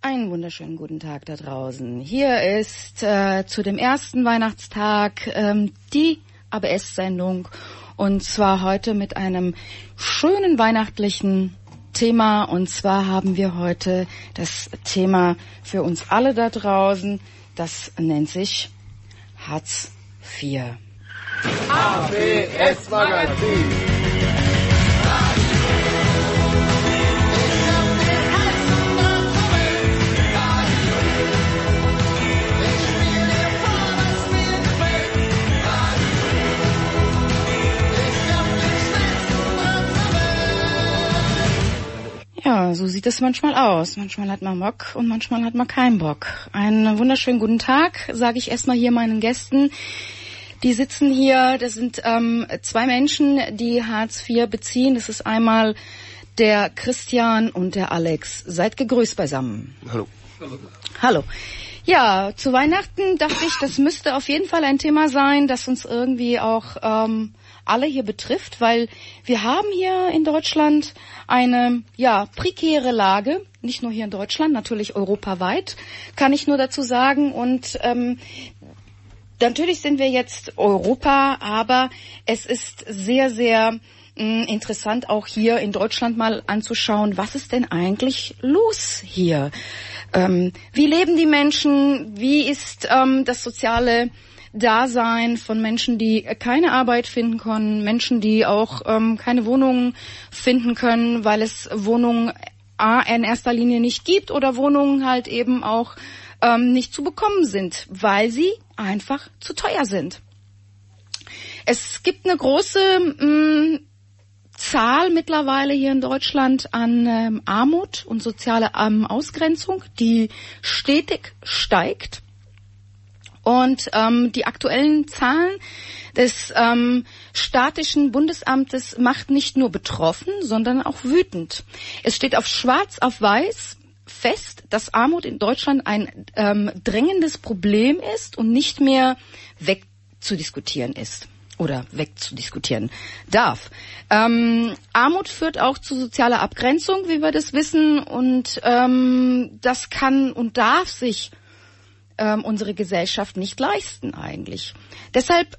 Einen wunderschönen guten Tag da draußen. Hier ist zu dem ersten Weihnachtstag die ABS-Sendung und zwar heute mit einem schönen weihnachtlichen Thema. Und zwar haben wir heute das Thema für uns alle da draußen, das nennt sich Hartz IV. ABS Magazin. Ja, so sieht es manchmal aus. Manchmal hat man Bock und manchmal hat man keinen Bock. Einen wunderschönen guten Tag, sage ich erstmal hier meinen Gästen. Die sitzen hier, das sind zwei Menschen, die Hartz IV beziehen. Das ist einmal der Christian und der Alex. Seid gegrüßt beisammen. Hallo. Hallo. Ja, zu Weihnachten dachte ich, das müsste auf jeden Fall ein Thema sein, das uns irgendwie auch alle hier betrifft, weil wir haben hier in Deutschland eine prekäre Lage, nicht nur hier in Deutschland, natürlich europaweit, kann ich nur dazu sagen. Und natürlich sind wir jetzt Europa, aber es ist sehr, sehr interessant auch hier in Deutschland mal anzuschauen, was ist denn eigentlich los hier? Wie leben die Menschen? Wie ist das soziale Dasein von Menschen, die keine Arbeit finden können, Menschen, die auch keine Wohnungen finden können, weil es Wohnungen in erster Linie nicht gibt oder Wohnungen halt eben auch nicht zu bekommen sind, weil sie einfach zu teuer sind. Es gibt eine große Zahl mittlerweile hier in Deutschland an Armut und soziale Ausgrenzung, die stetig steigt. Und die aktuellen Zahlen des Statistischen Bundesamtes macht nicht nur betroffen, sondern auch wütend. Es steht auf schwarz auf weiß fest, dass Armut in Deutschland ein drängendes Problem ist und nicht mehr wegzudiskutieren ist oder wegzudiskutieren darf. Armut führt auch zu sozialer Abgrenzung, wie wir das wissen, und das kann und darf sich unsere Gesellschaft nicht leisten eigentlich. Deshalb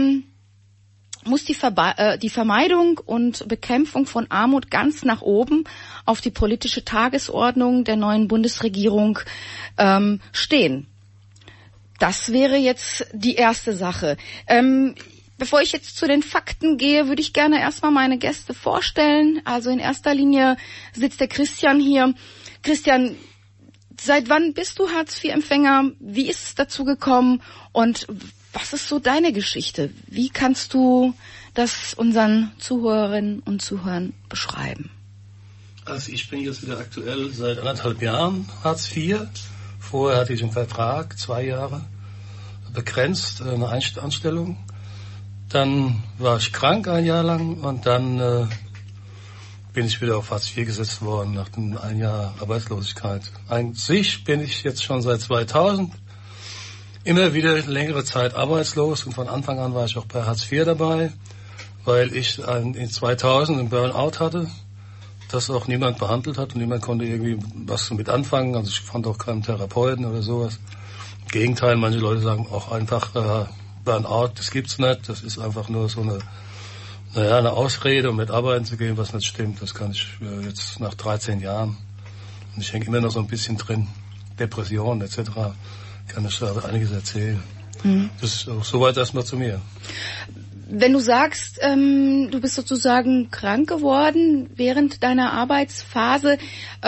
muss die Vermeidung und Bekämpfung von Armut ganz nach oben auf die politische Tagesordnung der neuen Bundesregierung stehen. Das wäre jetzt die erste Sache. Bevor ich jetzt zu den Fakten gehe, würde ich gerne erstmal meine Gäste vorstellen. Also in erster Linie sitzt der Christian hier. Christian, seit wann bist du Hartz-IV-Empfänger? Wie ist es dazu gekommen? Und was ist so deine Geschichte? Wie kannst du das unseren Zuhörerinnen und Zuhörern beschreiben? Also ich bin jetzt wieder aktuell seit 1,5 Jahren Hartz IV. Vorher hatte ich einen Vertrag, 2 Jahre, begrenzt, eine Anstellung. Dann war ich krank 1 Jahr lang und dann bin ich wieder auf Hartz IV gesetzt worden nach dem 1 Jahr Arbeitslosigkeit. An sich bin ich jetzt schon seit 2000 immer wieder längere Zeit arbeitslos und von Anfang an war ich auch bei Hartz IV dabei, weil ich in 2000 einen Burnout hatte, das auch niemand behandelt hat und niemand konnte irgendwie was damit anfangen. Also ich fand auch keinen Therapeuten oder sowas. Im Gegenteil, manche Leute sagen auch einfach, Burnout, das gibt's nicht, das ist einfach nur so eine Ausrede, um mit arbeiten zu gehen, was nicht stimmt. Das kann ich jetzt nach 13 Jahren. Und ich hänge immer noch so ein bisschen drin. Depressionen etc. Kann ich da einiges erzählen. Mhm. Das ist auch soweit erstmal zu mir. Wenn du sagst, du bist sozusagen krank geworden während deiner Arbeitsphase,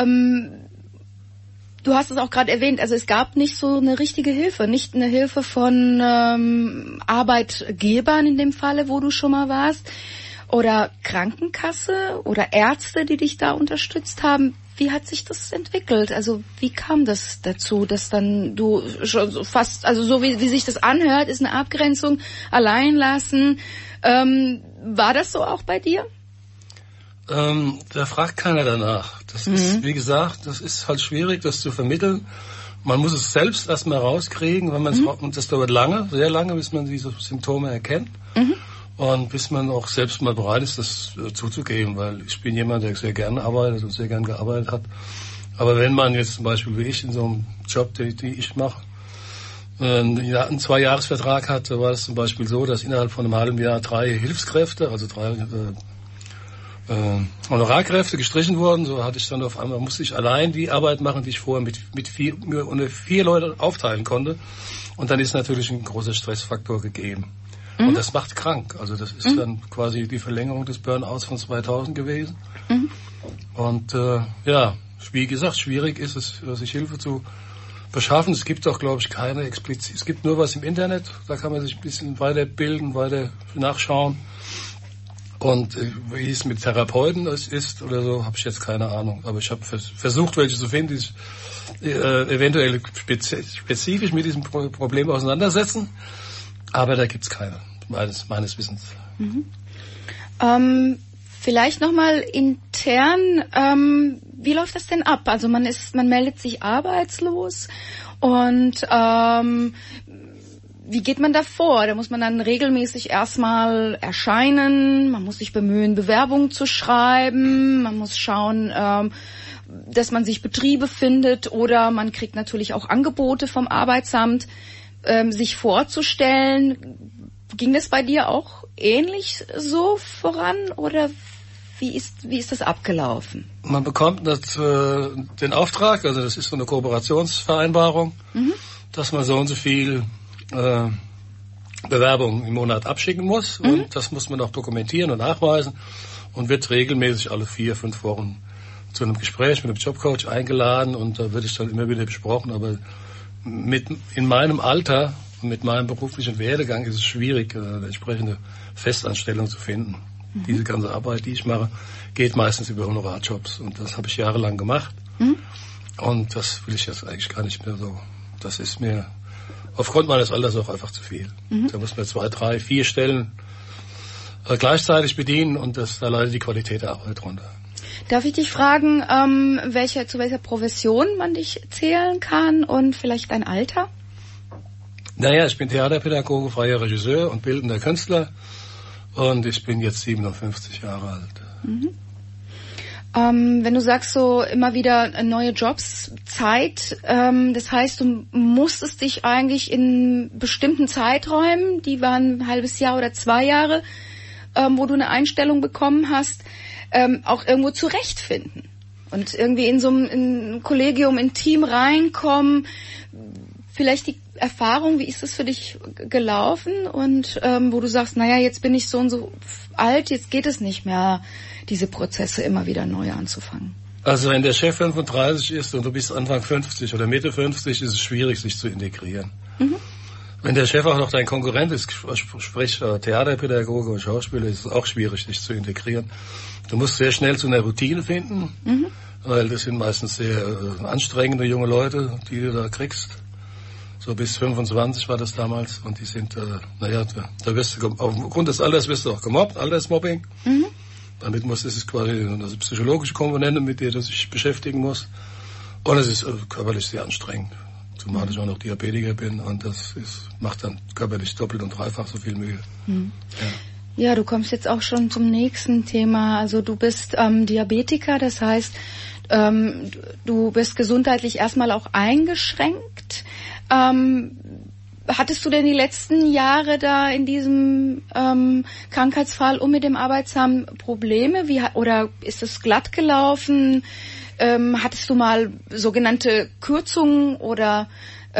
du hast es auch gerade erwähnt, also es gab nicht so eine richtige Hilfe, nicht eine Hilfe von Arbeitgebern in dem Falle, wo du schon mal warst, oder Krankenkasse oder Ärzte, die dich da unterstützt haben. Wie hat sich das entwickelt? Also wie kam das dazu, dass dann du schon so fast, also so wie sich das anhört, ist eine Abgrenzung, allein lassen. War das so auch bei dir? Da fragt keiner danach. Das ist, wie gesagt, das ist halt schwierig, das zu vermitteln. Man muss es selbst erstmal rauskriegen, wenn man es, und das dauert lange, sehr lange, bis man diese Symptome erkennt. Und bis man auch selbst mal bereit ist, das zuzugeben, weil ich bin jemand, der sehr gerne arbeitet und sehr gerne gearbeitet hat. Aber wenn man jetzt zum Beispiel wie ich in so einem Job, den ich mache, einen 2-Jahres-Vertrag hatte, war es zum Beispiel so, dass innerhalb von einem halben Jahr 3 Hilfskräfte, also 3 Honorarkräfte gestrichen wurden. So hatte ich dann auf einmal, musste ich allein die Arbeit machen, die ich vorher mit 4 Leuten aufteilen konnte. Und dann ist natürlich ein großer Stressfaktor gegeben. Und das macht krank. Also das ist dann quasi die Verlängerung des Burnouts von 2000 gewesen. Und wie gesagt, schwierig ist es, sich Hilfe zu verschaffen. Es gibt auch, glaube ich, keine explizit. Es gibt nur was im Internet. Da kann man sich ein bisschen weiterbilden, weiter nachschauen. Und wie es mit Therapeuten ist oder so, habe ich jetzt keine Ahnung. Aber ich habe versucht, welche zu finden, die sich eventuell spezifisch mit diesem Problem auseinandersetzen. Aber da gibt's keine, meines Wissens. Vielleicht nochmal intern, wie läuft das denn ab? Also man meldet sich arbeitslos und wie geht man da vor? Da muss man dann regelmäßig erstmal erscheinen, man muss sich bemühen, Bewerbungen zu schreiben, man muss schauen, dass man sich Betriebe findet oder man kriegt natürlich auch Angebote vom Arbeitsamt, sich vorzustellen. Ging das bei dir auch ähnlich so voran oder wie ist das abgelaufen? Man bekommt den Auftrag, also das ist so eine Kooperationsvereinbarung, dass man so und so viel Bewerbungen im Monat abschicken muss und das muss man auch dokumentieren und nachweisen und wird regelmäßig alle 4-5 Wochen zu einem Gespräch mit einem Jobcoach eingeladen und da wird es dann immer wieder besprochen, aber in meinem Alter und mit meinem beruflichen Werdegang ist es schwierig, eine entsprechende Festanstellung zu finden. Diese ganze Arbeit, die ich mache, geht meistens über Honorarjobs und das habe ich jahrelang gemacht und das will ich jetzt eigentlich gar nicht mehr so. Das ist mir aufgrund meines Alters auch einfach zu viel. Da muss man 2, 3, 4 Stellen gleichzeitig bedienen und da leidet die Qualität der Arbeit runter. Darf ich dich fragen, zu welcher Profession man dich zählen kann und vielleicht dein Alter? Naja, ich bin Theaterpädagoge, freier Regisseur und bildender Künstler und ich bin jetzt 57 Jahre alt. Wenn du sagst so immer wieder neue Jobs, Zeit, das heißt, du musstest dich eigentlich in bestimmten Zeiträumen, die waren ein halbes Jahr oder 2 Jahre, wo du eine Einstellung bekommen hast, auch irgendwo zurechtfinden und irgendwie in so ein Kollegium, in ein Team reinkommen. Vielleicht die Erfahrung, wie ist das für dich gelaufen und wo du sagst, naja, jetzt bin ich so und so alt, jetzt geht es nicht mehr, diese Prozesse immer wieder neu anzufangen. Also wenn der Chef 35 ist und du bist Anfang 50 oder Mitte 50, ist es schwierig, sich zu integrieren. Wenn der Chef auch noch dein Konkurrent ist, sprich Theaterpädagoge und Schauspieler, ist es auch schwierig, sich zu integrieren. Du musst sehr schnell zu einer Routine finden, weil das sind meistens sehr anstrengende junge Leute, die du da kriegst. So bis 25 war das damals und die sind, da wirst du, aufgrund des Alters wirst du auch gemobbt, Altersmobbing. Damit ist es quasi eine psychologische Komponente, mit der du dich beschäftigen musst. Und es ist körperlich sehr anstrengend, zumal ich auch noch Diabetiker bin und macht dann körperlich doppelt und dreifach so viel Mühe. Ja, du kommst jetzt auch schon zum nächsten Thema. Also du bist Diabetiker, das heißt, du bist gesundheitlich erstmal auch eingeschränkt. Hattest du denn die letzten Jahre da in diesem Krankheitsfall mit dem Arbeitsamt Probleme? Oder ist es glatt gelaufen? Hattest du mal sogenannte Kürzungen oder?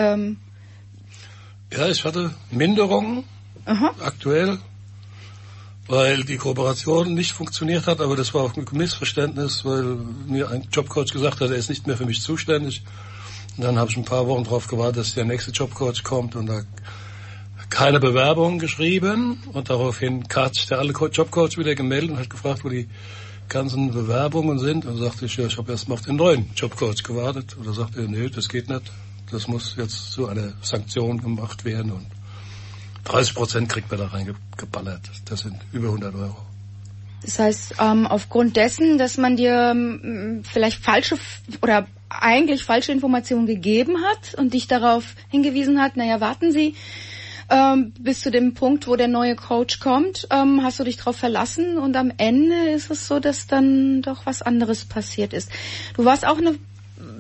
Ja, ich hatte Minderungen aktuell, weil die Kooperation nicht funktioniert hat. Aber das war auch ein Missverständnis, weil mir ein Jobcoach gesagt hat, er ist nicht mehr für mich zuständig. Und dann habe ich ein paar Wochen darauf gewartet, dass der nächste Jobcoach kommt und da keine Bewerbung geschrieben und daraufhin hat sich der alte Jobcoach wieder gemeldet und hat gefragt, wo die ganzen Bewerbungen sind. Und sagte ich, ja, ich habe erst mal auf den neuen Jobcoach gewartet. Und da sagte er, nee, das geht nicht. Das muss jetzt zu einer Sanktion gemacht werden und 30% kriegt man da reingeballert. Das sind über 100 €. Das heißt, aufgrund dessen, dass man dir vielleicht eigentlich falsche Informationen gegeben hat und dich darauf hingewiesen hat, naja, warten Sie, bis zu dem Punkt, wo der neue Coach kommt, hast du dich darauf verlassen und am Ende ist es so, dass dann doch was anderes passiert ist. Du warst auch eine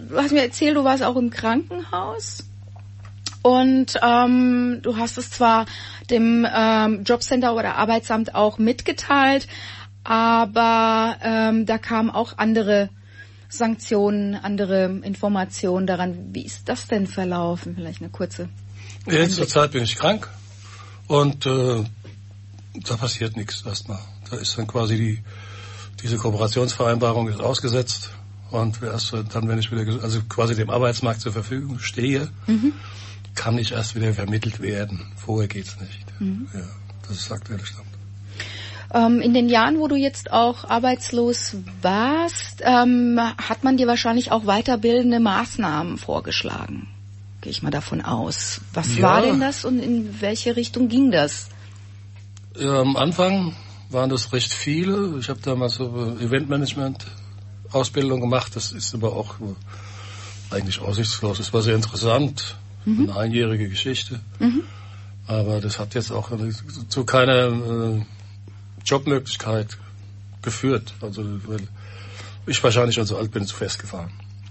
du hast mir erzählt, du warst auch im Krankenhaus und du hast es zwar dem Jobcenter oder Arbeitsamt auch mitgeteilt, aber da kamen auch andere Sanktionen, andere Informationen daran. Wie ist das denn verlaufen? Vielleicht eine kurze. Jetzt zur Zeit bin ich krank und da passiert nichts erstmal. Da ist dann quasi diese Kooperationsvereinbarung ist ausgesetzt und erst dann, wenn ich wieder also quasi dem Arbeitsmarkt zur Verfügung stehe, kann ich erst wieder vermittelt werden. Vorher geht's nicht. Ja, das ist der aktuelle Stand. In den Jahren, wo du jetzt auch arbeitslos warst, hat man dir wahrscheinlich auch weiterbildende Maßnahmen vorgeschlagen. Gehe ich mal davon aus. Was war denn das und in welche Richtung ging das? Ja, am Anfang waren das recht viele. Ich habe damals so Eventmanagement-Ausbildung gemacht. Das ist aber auch eigentlich aussichtslos. Es war sehr interessant. Eine einjährige Geschichte. Aber das hat jetzt auch zu keiner Jobmöglichkeit geführt. Also weil ich wahrscheinlich schon so alt bin, zu festgefahren.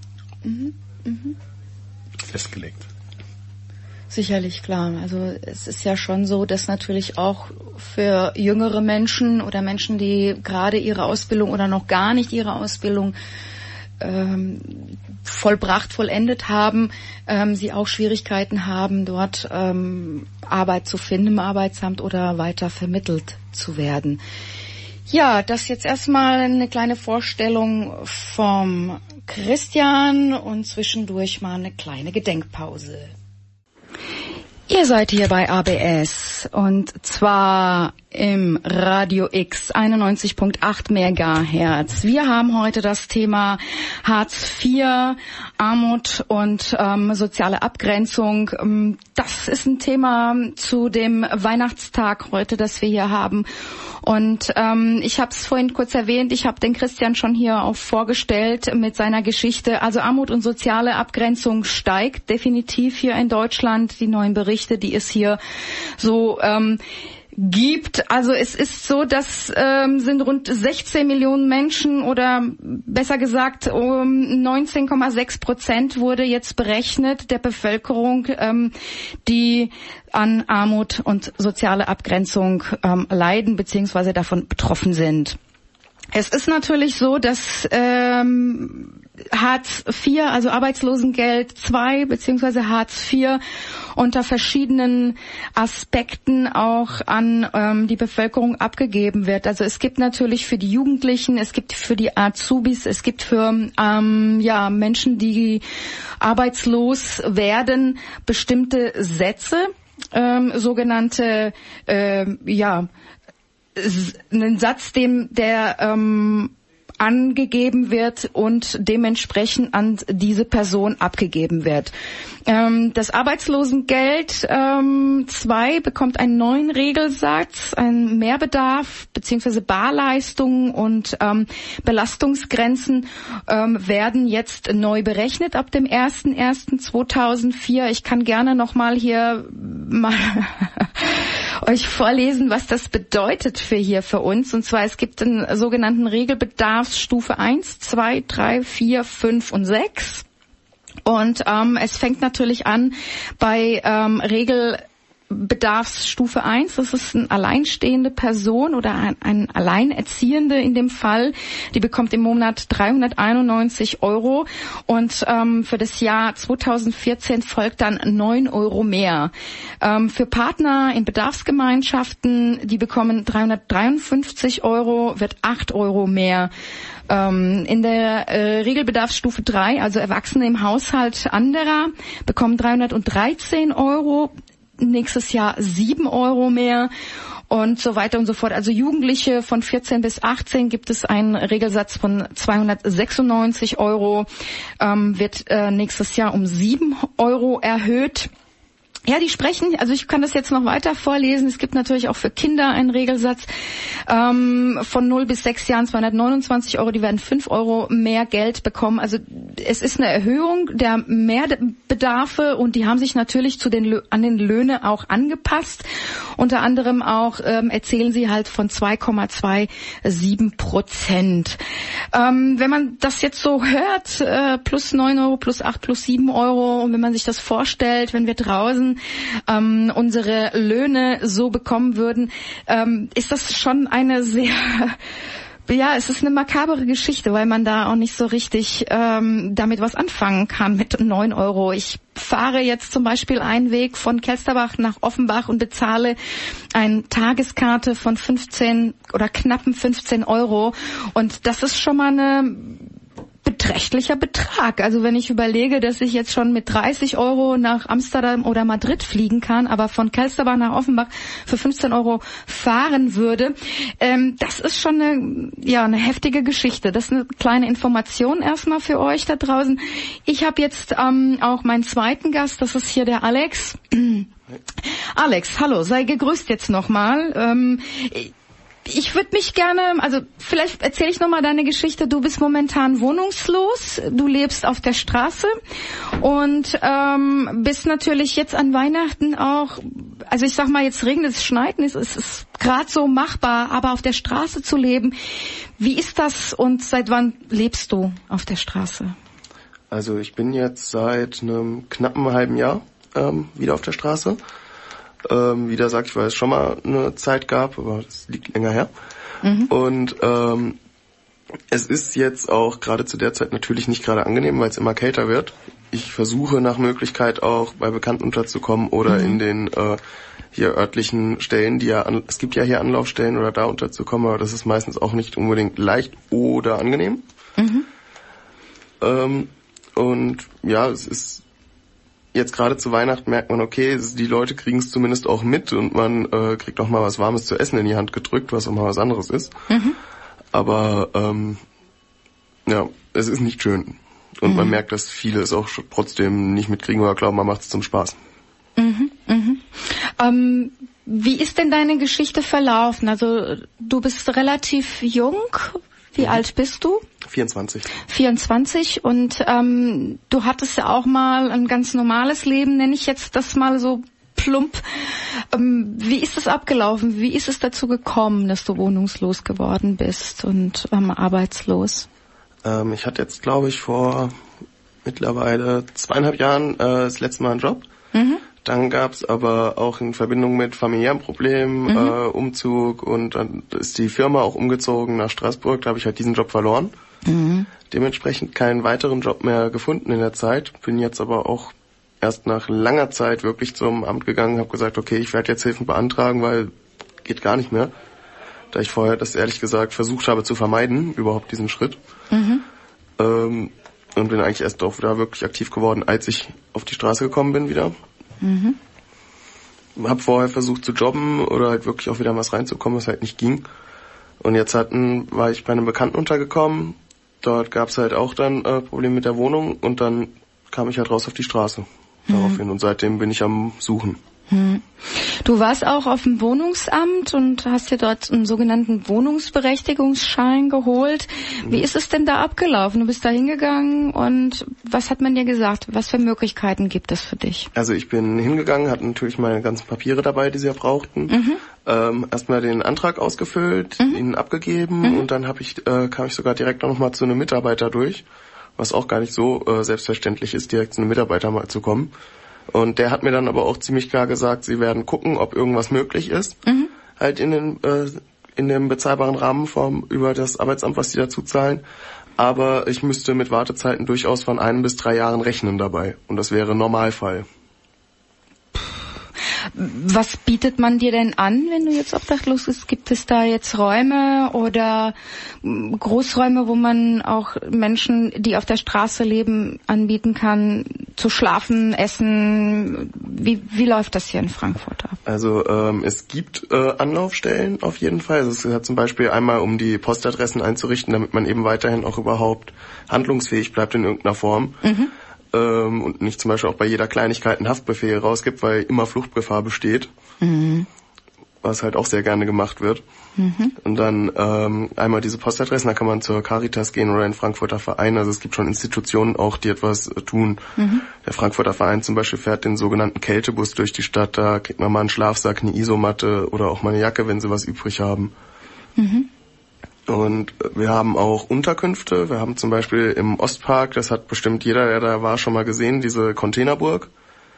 Festgelegt. Sicherlich, klar. Also es ist ja schon so, dass natürlich auch für jüngere Menschen oder Menschen, die gerade ihre Ausbildung oder noch gar nicht ihre Ausbildung vollendet haben, sie auch Schwierigkeiten haben, dort Arbeit zu finden im Arbeitsamt oder weiter vermittelt zu werden. Ja, das jetzt erstmal eine kleine Vorstellung vom Christian und zwischendurch mal eine kleine Gedenkpause. Ihr seid hier bei ABS und zwar im Radio X 91.8 Megahertz. Wir haben heute das Thema Hartz IV, Armut und soziale Abgrenzung. Das ist ein Thema zu dem Weihnachtstag heute, das wir hier haben. Und ich habe es vorhin kurz erwähnt, ich habe den Christian schon hier auch vorgestellt mit seiner Geschichte. Also Armut und soziale Abgrenzung steigt definitiv hier in Deutschland. Die neuen Berichte, die es hier so gibt. Also es ist so, dass sind rund 16 Millionen Menschen oder besser gesagt 19,6% wurde jetzt berechnet der Bevölkerung, die an Armut und soziale Abgrenzung leiden bzw. davon betroffen sind. Es ist natürlich so, dass Hartz IV, also Arbeitslosengeld II bzw. Hartz IV unter verschiedenen Aspekten auch an die Bevölkerung abgegeben wird. Also es gibt natürlich für die Jugendlichen, es gibt für die Azubis, es gibt für Menschen, die arbeitslos werden, bestimmte Sätze, sogenannte einen Satz, der angegeben wird und dementsprechend an diese Person abgegeben wird. Das Arbeitslosengeld II bekommt einen neuen Regelsatz, einen Mehrbedarf bzw. Barleistungen und Belastungsgrenzen werden jetzt neu berechnet ab dem 01.01.2004. Ich kann gerne nochmal hier euch vorlesen, was das bedeutet für uns. Und zwar, es gibt einen sogenannten Regelbedarfsstufe 1, 2, 3, 4, 5 und 6. Und es fängt natürlich an bei Regelbedarfsstufe 1. Das ist eine alleinstehende Person oder ein Alleinerziehende in dem Fall. Die bekommt im Monat 391 € und für das Jahr 2014 folgt dann 9 € mehr. Für Partner in Bedarfsgemeinschaften, die bekommen 353 €, wird 8 € mehr. In der Regelbedarfsstufe 3, also Erwachsene im Haushalt anderer, bekommen 313 €, nächstes Jahr 7 € mehr und so weiter und so fort. Also Jugendliche von 14 bis 18 gibt es einen Regelsatz von 296 €, wird nächstes Jahr um 7 € erhöht. Ja, die sprechen, also ich kann das jetzt noch weiter vorlesen. Es gibt natürlich auch für Kinder einen Regelsatz von 0 bis 6 Jahren 229 €, die werden 5 € mehr Geld bekommen. Also es ist eine Erhöhung der Mehrbedarfe und die haben sich natürlich an den Löhne auch angepasst. Unter anderem auch erzählen sie halt von 2,27%. Wenn man das jetzt so hört, plus 9 €, plus 8, plus 7 €, und wenn man sich das vorstellt, wenn wir draußen unsere Löhne so bekommen würden, ist das schon eine sehr, es ist eine makabere Geschichte, weil man da auch nicht so richtig damit was anfangen kann mit 9 €. Ich fahre jetzt zum Beispiel einen Weg von Kelsterbach nach Offenbach und bezahle eine Tageskarte von 15 oder knappen 15 €. Und das ist schon mal eine beträchtlicher Betrag. Also wenn ich überlege, dass ich jetzt schon mit 30 € nach Amsterdam oder Madrid fliegen kann, aber von Kelsterbach nach Offenbach für 15 € fahren würde, das ist schon eine heftige Geschichte. Das ist eine kleine Information erstmal für euch da draußen. Ich habe jetzt auch meinen zweiten Gast, das ist hier der Alex. Alex, hallo, sei gegrüßt jetzt nochmal. Ich würde mich gerne, also vielleicht erzähle ich nochmal deine Geschichte. Du bist momentan wohnungslos, du lebst auf der Straße und bist natürlich jetzt an Weihnachten auch, also ich sag mal, jetzt regnet es, schneit es ist gerade so machbar, aber auf der Straße zu leben, wie ist das und seit wann lebst du auf der Straße? Also ich bin jetzt seit einem knappen halben Jahr wieder auf der Straße. Wie der sagt, weil es schon mal eine Zeit gab, aber es liegt länger her. Und es ist jetzt auch gerade zu der Zeit natürlich nicht gerade angenehm, weil es immer kälter wird. Ich versuche nach Möglichkeit auch bei Bekannten unterzukommen oder in den hier örtlichen Stellen, es gibt ja hier Anlaufstellen oder da unterzukommen, aber das ist meistens auch nicht unbedingt leicht oder angenehm. Und ja, es ist jetzt gerade zu Weihnachten merkt man, okay, die Leute kriegen es zumindest auch mit und man kriegt auch mal was Warmes zu essen in die Hand gedrückt, was auch mal was anderes ist. Aber es ist nicht schön. Und man merkt, dass viele es auch trotzdem nicht mitkriegen oder glauben, man macht es zum Spaß. Wie ist denn deine Geschichte verlaufen? Also du bist relativ jung. Wie alt bist du? 24. 24 und du hattest ja auch mal ein ganz normales Leben, nenne ich jetzt das mal so plump. Wie ist es abgelaufen? Wie ist es dazu gekommen, dass du wohnungslos geworden bist und arbeitslos? Ich hatte jetzt, glaube ich, vor mittlerweile 2,5 Jahren das letzte Mal einen Job. Dann gab's aber auch in Verbindung mit familiären Problemen, Umzug und dann ist die Firma auch umgezogen nach Straßburg. Da habe ich halt diesen Job verloren. Dementsprechend keinen weiteren Job mehr gefunden in der Zeit. Bin jetzt aber auch erst nach langer Zeit wirklich zum Amt gegangen, habe gesagt, okay, ich werde jetzt Hilfen beantragen, weil geht gar nicht mehr. Da ich vorher das ehrlich gesagt versucht habe zu vermeiden, überhaupt diesen Schritt. Und bin eigentlich erst auch wieder wirklich aktiv geworden, als ich auf die Straße gekommen bin wieder. Hab vorher versucht zu jobben oder halt wirklich auch wieder was reinzukommen, was halt nicht ging. Und jetzt war ich bei einem Bekannten untergekommen. Dort gab's halt auch dann Probleme mit der Wohnung und dann kam ich halt raus auf die Straße daraufhin. Und seitdem bin ich am Suchen. Du warst auch auf dem Wohnungsamt und hast dir dort einen sogenannten Wohnungsberechtigungsschein geholt. Wie ist es denn da abgelaufen? Du bist da hingegangen und was hat man dir gesagt? Was für Möglichkeiten gibt es für dich? Also ich bin hingegangen, hatte natürlich meine ganzen Papiere dabei, die sie ja brauchten. Erstmal den Antrag ausgefüllt, ihn abgegeben und dann kam ich sogar direkt noch mal zu einem Mitarbeiter durch, was auch gar nicht so selbstverständlich ist, direkt zu einem Mitarbeiter mal zu kommen. Und der hat mir dann aber auch ziemlich klar gesagt, sie werden gucken, ob irgendwas möglich ist, halt in dem bezahlbaren Rahmen über das Arbeitsamt, was sie dazu zahlen. Aber ich müsste mit Wartezeiten durchaus von 1 bis 3 Jahren rechnen dabei. Und das wäre Normalfall. Was bietet man dir denn an, wenn du jetzt obdachlos bist? Gibt es da jetzt Räume oder Großräume, wo man auch Menschen, die auf der Straße leben, anbieten kann, zu schlafen, essen? Wie läuft das hier in Frankfurt ab? Also es gibt Anlaufstellen auf jeden Fall. Also es hat zum Beispiel einmal, um die Postadressen einzurichten, damit man eben weiterhin auch überhaupt handlungsfähig bleibt in irgendeiner Form. und nicht zum Beispiel auch bei jeder Kleinigkeit einen Haftbefehl rausgibt, weil immer Fluchtgefahr besteht, was halt auch sehr gerne gemacht wird. Und dann einmal diese Postadressen, da kann man zur Caritas gehen oder in Frankfurter Verein. Also es gibt schon Institutionen auch, die etwas tun. Der Frankfurter Verein zum Beispiel fährt den sogenannten Kältebus durch die Stadt. Da kriegt man mal einen Schlafsack, eine Isomatte oder auch mal eine Jacke, wenn sie was übrig haben. Und wir haben auch Unterkünfte. Wir haben zum Beispiel im Ostpark, das hat bestimmt jeder, der da war, schon mal gesehen, diese Containerburg.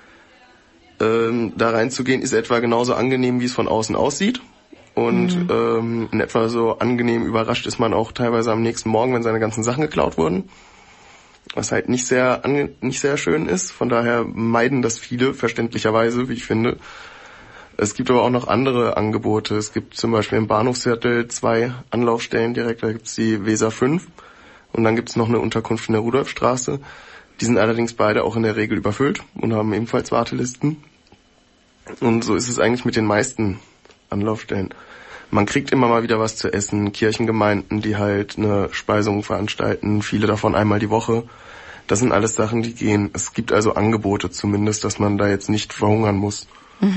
Da reinzugehen ist etwa genauso angenehm, wie es von außen aussieht. Und in etwa so angenehm überrascht ist man auch teilweise am nächsten Morgen, wenn seine ganzen Sachen geklaut wurden. Was halt nicht sehr schön ist. Von daher meiden das viele, verständlicherweise, wie ich finde. Es gibt aber auch noch andere Angebote. Es gibt zum Beispiel im Bahnhofsviertel 2 Anlaufstellen direkt. Da gibt's die Weser 5 und dann gibt's noch eine Unterkunft in der Rudolfstraße. Die sind allerdings beide auch in der Regel überfüllt und haben ebenfalls Wartelisten. Und so ist es eigentlich mit den meisten Anlaufstellen. Man kriegt immer mal wieder was zu essen. Kirchengemeinden, die halt eine Speisung veranstalten, viele davon einmal die Woche. Das sind alles Sachen, die gehen. Es gibt also Angebote zumindest, dass man da jetzt nicht verhungern muss.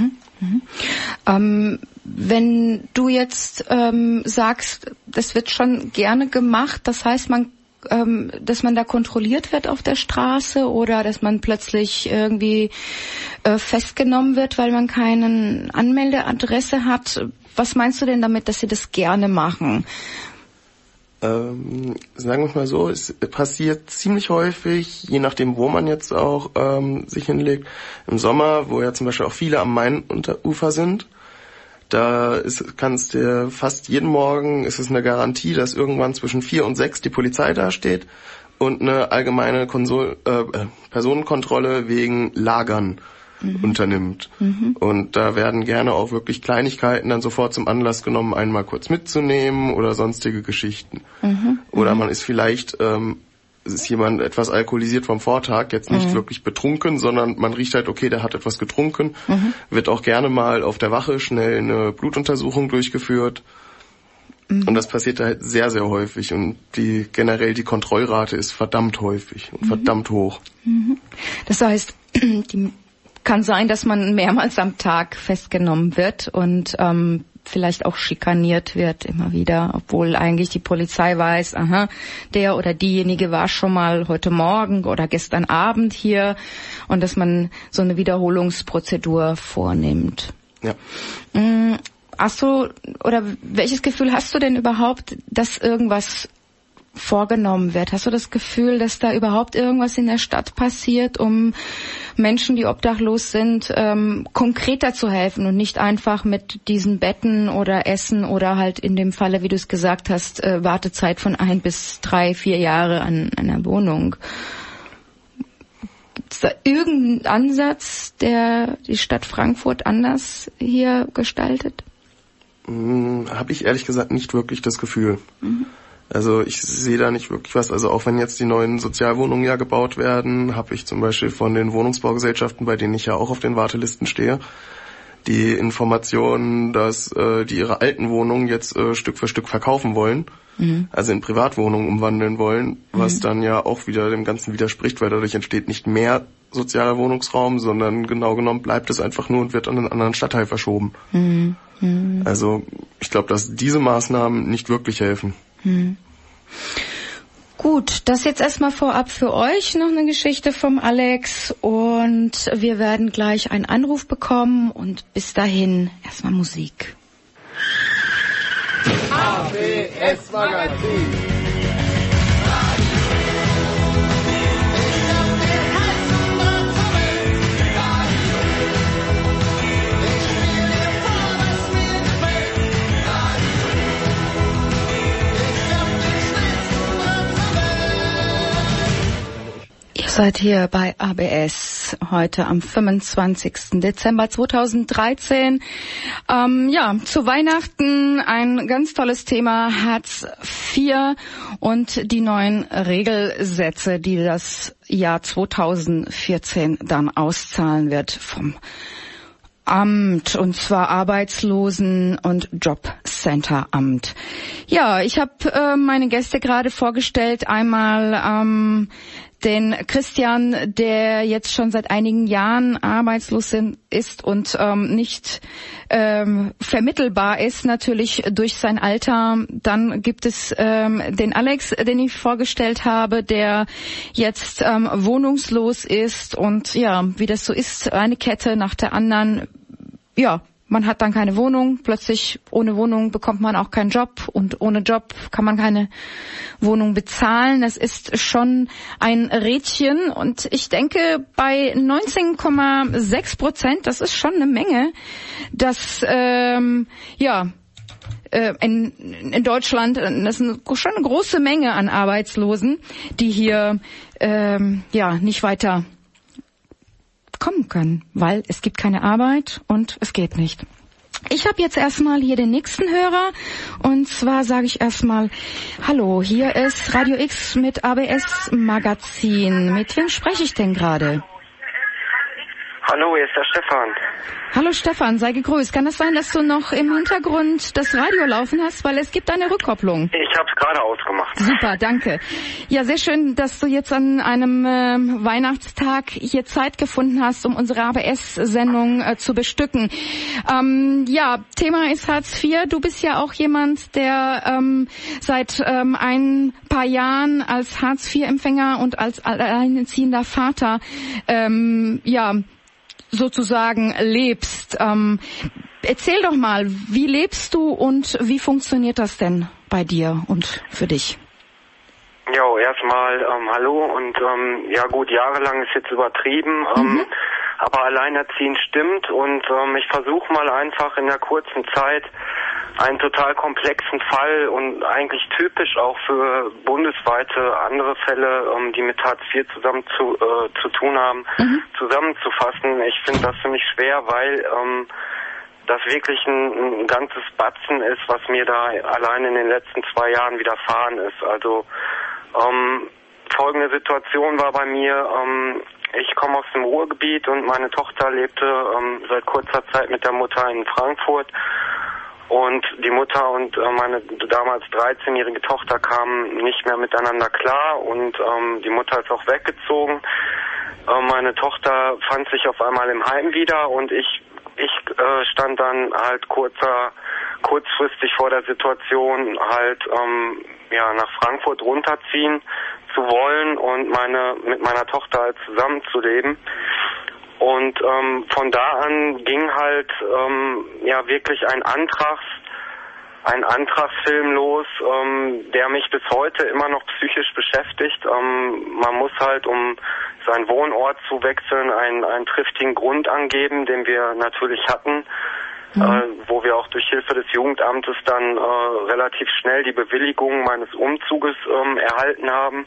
Wenn du jetzt sagst, das wird schon gerne gemacht, das heißt, dass man da kontrolliert wird auf der Straße oder dass man plötzlich irgendwie festgenommen wird, weil man keine Anmeldeadresse hat. Was meinst du denn damit, dass sie das gerne machen? Sagen wir es mal so, es passiert ziemlich häufig, je nachdem, wo man jetzt auch sich hinlegt. Im Sommer, wo ja zum Beispiel auch viele am Mainufer sind, da kannst du fast jeden Morgen, ist es eine Garantie, dass irgendwann zwischen 4 und 6 die Polizei dasteht und eine allgemeine Personenkontrolle wegen Lagern unternimmt. Und da werden gerne auch wirklich Kleinigkeiten dann sofort zum Anlass genommen, einmal kurz mitzunehmen oder sonstige Geschichten. Oder man ist vielleicht, ist jemand etwas alkoholisiert vom Vortag, jetzt nicht wirklich betrunken, sondern man riecht halt, okay, der hat etwas getrunken. Wird auch gerne mal auf der Wache schnell eine Blutuntersuchung durchgeführt. Und das passiert halt sehr, sehr häufig. Und generell die Kontrollrate ist verdammt häufig und verdammt hoch. Das heißt, kann sein, dass man mehrmals am Tag festgenommen wird und vielleicht auch schikaniert wird immer wieder, obwohl eigentlich die Polizei weiß, aha, der oder diejenige war schon mal heute Morgen oder gestern Abend hier und dass man so eine Wiederholungsprozedur vornimmt. Ja. Hast du, oder welches Gefühl hast du denn überhaupt, dass irgendwas vorgenommen wird? Hast du das Gefühl, dass da überhaupt irgendwas in der Stadt passiert, um Menschen, die obdachlos sind, konkreter zu helfen und nicht einfach mit diesen Betten oder Essen oder halt in dem Falle, wie du es gesagt hast, Wartezeit von 1 bis 3, 4 Jahre an einer Wohnung? Gibt es da irgendeinen Ansatz, der die Stadt Frankfurt anders hier gestaltet? Habe ich ehrlich gesagt nicht wirklich das Gefühl. Also ich sehe da nicht wirklich was. Also auch wenn jetzt die neuen Sozialwohnungen ja gebaut werden, habe ich zum Beispiel von den Wohnungsbaugesellschaften, bei denen ich ja auch auf den Wartelisten stehe, die Information, dass die ihre alten Wohnungen jetzt Stück für Stück verkaufen wollen, also in Privatwohnungen umwandeln wollen, was dann ja auch wieder dem Ganzen widerspricht, weil dadurch entsteht nicht mehr sozialer Wohnungsraum, sondern genau genommen bleibt es einfach nur und wird an einen anderen Stadtteil verschoben. Also ich glaube, dass diese Maßnahmen nicht wirklich helfen. Gut, das jetzt erstmal vorab für euch noch eine Geschichte vom Alex und wir werden gleich einen Anruf bekommen und bis dahin erstmal Musik. ABS Magazin. Seid hier bei ABS heute am 25. Dezember 2013. Zu Weihnachten ein ganz tolles Thema, Hartz IV und die neuen Regelsätze, die das Jahr 2014 dann auszahlen wird vom Amt, und zwar Arbeitslosen- und Jobcenteramt. Ja, ich habe meine Gäste gerade vorgestellt. Einmal den Christian, der jetzt schon seit einigen Jahren arbeitslos ist und nicht vermittelbar ist, natürlich durch sein Alter. Dann gibt es den Alex, den ich vorgestellt habe, der jetzt wohnungslos ist und ja, wie das so ist, eine Kette nach der anderen. Ja, man hat dann keine Wohnung, plötzlich ohne Wohnung bekommt man auch keinen Job und ohne Job kann man keine Wohnung bezahlen. Es ist schon ein Rädchen und ich denke bei 19,6%, das ist schon eine Menge, dass in Deutschland, das ist schon eine große Menge an Arbeitslosen, die hier nicht weiter kommen können, weil es gibt keine Arbeit und es geht nicht. Ich habe jetzt erstmal hier den nächsten Hörer und zwar sage ich erstmal hallo, hier ist Radio X mit ABS Magazin. Mit wem spreche ich denn gerade? Hallo, hier ist der Stefan. Hallo Stefan, sei gegrüßt. Kann es sein, dass du noch im Hintergrund das Radio laufen hast, weil es gibt eine Rückkopplung? Ich habe es gerade ausgemacht. Super, danke. Ja, sehr schön, dass du jetzt an einem Weihnachtstag hier Zeit gefunden hast, um unsere ABS-Sendung zu bestücken. Thema ist Hartz IV. Du bist ja auch jemand, der seit ein paar Jahren als Hartz IV-Empfänger und als alleinerziehender Vater sozusagen lebst. Erzähl doch mal, wie lebst du und wie funktioniert das denn bei dir und für dich? Jo, erstmal hallo und jahrelang ist jetzt übertrieben, aber alleinerziehend stimmt und ich versuche mal einfach in der kurzen Zeit einen total komplexen Fall und eigentlich typisch auch für bundesweite andere Fälle, die mit Hartz IV zusammen zu tun haben, zusammenzufassen. Ich finde das ziemlich schwer, weil das wirklich ein ganzes Batzen ist, was mir da allein in den letzten 2 Jahren widerfahren ist. Also folgende Situation war bei mir, ich komme aus dem Ruhrgebiet und meine Tochter lebte seit kurzer Zeit mit der Mutter in Frankfurt. Und die Mutter und meine damals 13-jährige Tochter kamen nicht mehr miteinander klar und die Mutter ist auch weggezogen. Meine Tochter fand sich auf einmal im Heim wieder und ich stand dann halt kurzfristig vor der Situation halt nach Frankfurt runterziehen zu wollen und mit meiner Tochter halt zusammenzuleben. Und von da an ging halt wirklich ein Antragsfilm los, der mich bis heute immer noch psychisch beschäftigt. Man muss halt, um seinen Wohnort zu wechseln, einen triftigen Grund angeben, den wir natürlich hatten, wo wir auch durch Hilfe des Jugendamtes dann relativ schnell die Bewilligung meines Umzuges erhalten haben.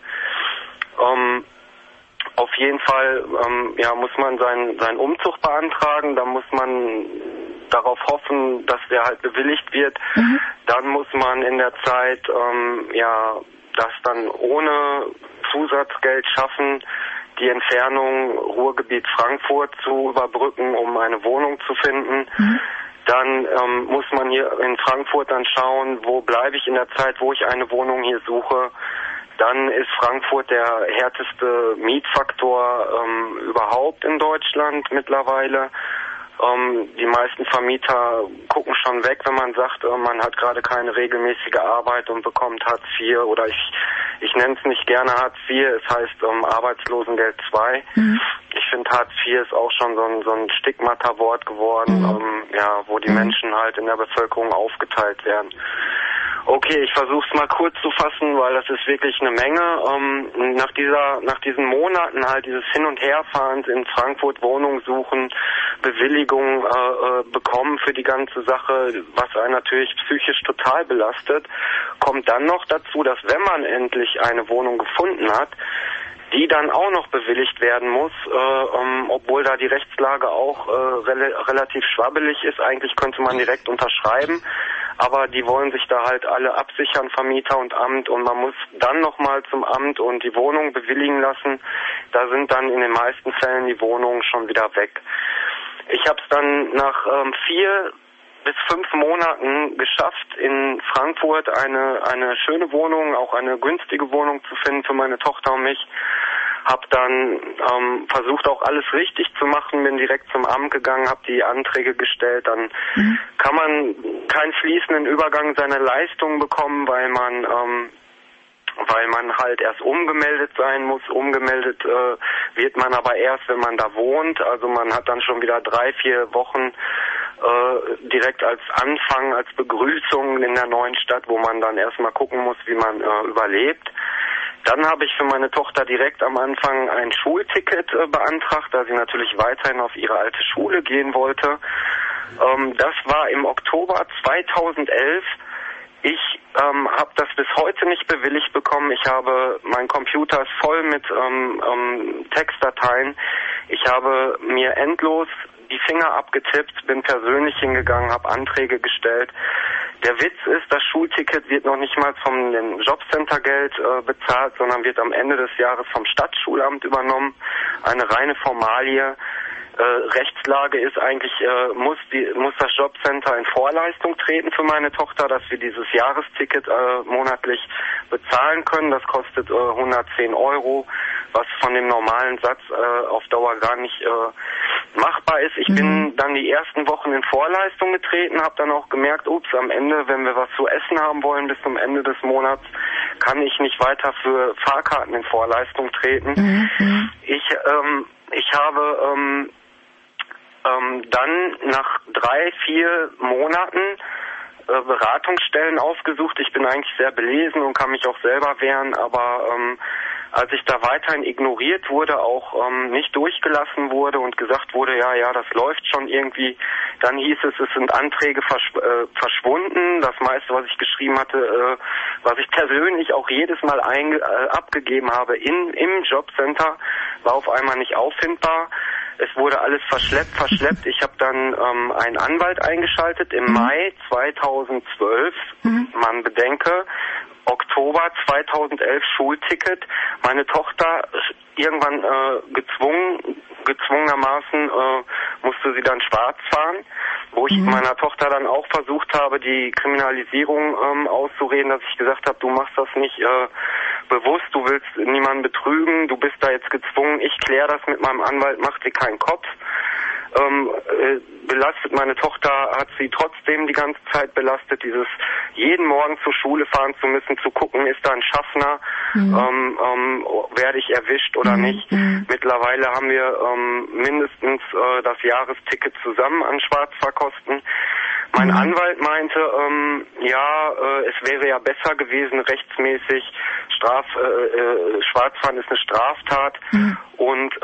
Auf jeden Fall muss man seinen Umzug beantragen, da muss man darauf hoffen, dass der halt bewilligt wird. Dann muss man in der Zeit das dann ohne Zusatzgeld schaffen, die Entfernung Ruhrgebiet Frankfurt zu überbrücken, um eine Wohnung zu finden. Dann muss man hier in Frankfurt dann schauen, wo bleibe ich in der Zeit, wo ich eine Wohnung hier suche. Dann ist Frankfurt der härteste Mietfaktor überhaupt in Deutschland mittlerweile. Die meisten Vermieter gucken schon weg, wenn man sagt, man hat gerade keine regelmäßige Arbeit und bekommt Hartz IV oder ich nenne es nicht gerne Hartz IV, es heißt Arbeitslosengeld II. Ich finde Hartz IV ist auch schon so ein Stigmata-Wort geworden, wo die Menschen halt in der Bevölkerung aufgeteilt werden. Okay, ich versuche es mal kurz zu fassen, weil das ist wirklich eine Menge. Nach diesen Monaten halt dieses Hin- und Herfahrens in Frankfurt, Wohnung suchen, Bewilligung bekommen für die ganze Sache, was einen natürlich psychisch total belastet, kommt dann noch dazu, dass wenn man endlich eine Wohnung gefunden hat, die dann auch noch bewilligt werden muss, obwohl da die Rechtslage auch relativ schwabbelig ist. Eigentlich könnte man direkt unterschreiben, aber die wollen sich da halt alle absichern, Vermieter und Amt, und man muss dann nochmal zum Amt und die Wohnung bewilligen lassen. Da sind dann in den meisten Fällen die Wohnungen schon wieder weg. Ich habe es dann nach 4 bis 5 Monaten geschafft, in Frankfurt eine schöne Wohnung, auch eine günstige Wohnung zu finden für meine Tochter und mich. Hab dann versucht auch alles richtig zu machen, bin direkt zum Amt gegangen, habe die Anträge gestellt. Dann kann man keinen fließenden Übergang seiner Leistungen bekommen, weil man halt erst umgemeldet sein muss. Umgemeldet wird man aber erst, wenn man da wohnt. Also man hat dann schon wieder 3-4 Wochen direkt als Anfang, als Begrüßung in der neuen Stadt, wo man dann erstmal gucken muss, wie man überlebt. Dann habe ich für meine Tochter direkt am Anfang ein Schulticket beantragt, da sie natürlich weiterhin auf ihre alte Schule gehen wollte. Das war im Oktober 2011. Ich habe das bis heute nicht bewilligt bekommen. Mein Computer ist voll mit Textdateien. Ich habe mir endlos die Finger abgetippt, bin persönlich hingegangen, habe Anträge gestellt. Der Witz ist, das Schulticket wird noch nicht mal vom Jobcentergeld bezahlt, sondern wird am Ende des Jahres vom Stadtschulamt übernommen. Eine reine Formalie. Rechtslage ist eigentlich, muss das Jobcenter in Vorleistung treten für meine Tochter, dass wir dieses Jahresticket monatlich bezahlen können. Das kostet 110 €, was von dem normalen Satz auf Dauer gar nicht machbar ist. Ich bin dann die ersten Wochen in Vorleistung getreten, habe dann auch gemerkt, am Ende, wenn wir was zu essen haben wollen bis zum Ende des Monats, kann ich nicht weiter für Fahrkarten in Vorleistung treten. Ich habe dann nach 3-4 Monaten Beratungsstellen aufgesucht. Ich bin eigentlich sehr belesen und kann mich auch selber wehren, aber als ich da weiterhin ignoriert wurde, auch nicht durchgelassen wurde und gesagt wurde, ja, das läuft schon irgendwie, dann hieß es sind Anträge verschwunden. Das meiste, was ich geschrieben hatte, was ich persönlich auch jedes Mal abgegeben habe im Jobcenter, war auf einmal nicht auffindbar. Es wurde alles verschleppt. Ich habe dann einen Anwalt eingeschaltet im Mai 2012. Man bedenke, Oktober 2011 Schulticket. Meine Tochter irgendwann gezwungenermaßen musste sie dann schwarz fahren, wo ich meiner Tochter dann auch versucht habe, die Kriminalisierung auszureden, dass ich gesagt habe, du machst das nicht bewusst, du willst niemanden betrügen, du bist da jetzt gezwungen, ich kläre das mit meinem Anwalt, mach dir keinen Kopf. Belastet meine Tochter, hat sie trotzdem die ganze Zeit belastet, dieses jeden Morgen zur Schule fahren zu müssen, zu gucken, ist da ein Schaffner, werde ich erwischt oder nicht. Mittlerweile haben wir mindestens das Jahresticket zusammen an Schwarzfahrkosten. Mein Anwalt meinte, es wäre ja besser gewesen, rechtsmäßig, Schwarzfahren ist eine Straftat und